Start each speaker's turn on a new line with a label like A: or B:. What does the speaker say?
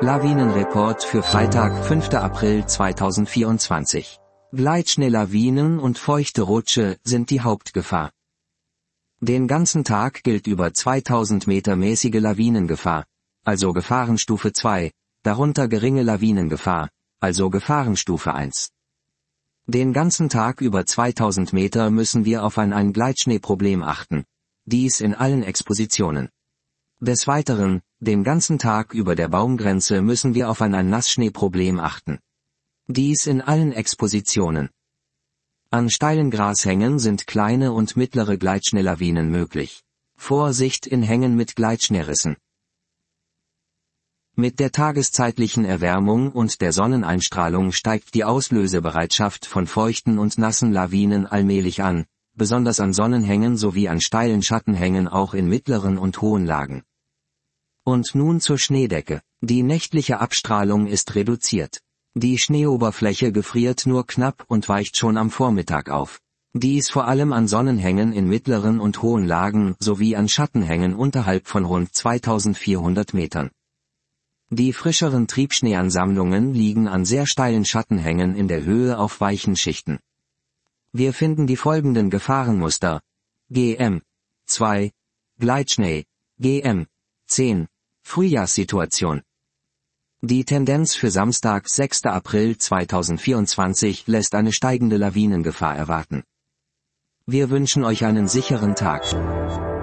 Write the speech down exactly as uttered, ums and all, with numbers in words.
A: Lawinenreport für Freitag, fünfter April zweitausendvierundzwanzig. Gleitschneelawinen und feuchte Rutsche sind die Hauptgefahr. Den ganzen Tag gilt über zweitausend Meter mäßige Lawinengefahr, also Gefahrenstufe zwei, darunter geringe Lawinengefahr, also Gefahrenstufe eins. Den ganzen Tag über zweitausend Meter müssen wir auf ein, ein Gleitschneeproblem achten. Dies in allen Expositionen. Des Weiteren, den ganzen Tag über der Baumgrenze müssen wir auf ein, ein Nassschneeproblem achten. Dies in allen Expositionen. An steilen Grashängen sind kleine und mittlere Gleitschneelawinen möglich. Vorsicht in Hängen mit Gleitschneerissen. Mit der tageszeitlichen Erwärmung und der Sonneneinstrahlung steigt die Auslösebereitschaft von feuchten und nassen Lawinen allmählich an, besonders an Sonnenhängen sowie an steilen Schattenhängen auch in mittleren und hohen Lagen. Und nun zur Schneedecke. Die nächtliche Abstrahlung ist reduziert. Die Schneeoberfläche gefriert nur knapp und weicht schon am Vormittag auf. Dies vor allem an Sonnenhängen in mittleren und hohen Lagen sowie an Schattenhängen unterhalb von rund zweitausendvierhundert Metern. Die frischeren Triebschneeansammlungen liegen an sehr steilen Schattenhängen in der Höhe auf weichen Schichten. Wir finden die folgenden Gefahrenmuster: G M zwei, Gleitschnee, G M zehn, Frühjahrssituation. Die Tendenz für Samstag, sechster April zweitausendvierundzwanzig lässt eine steigende Lawinengefahr erwarten. Wir wünschen euch einen sicheren Tag.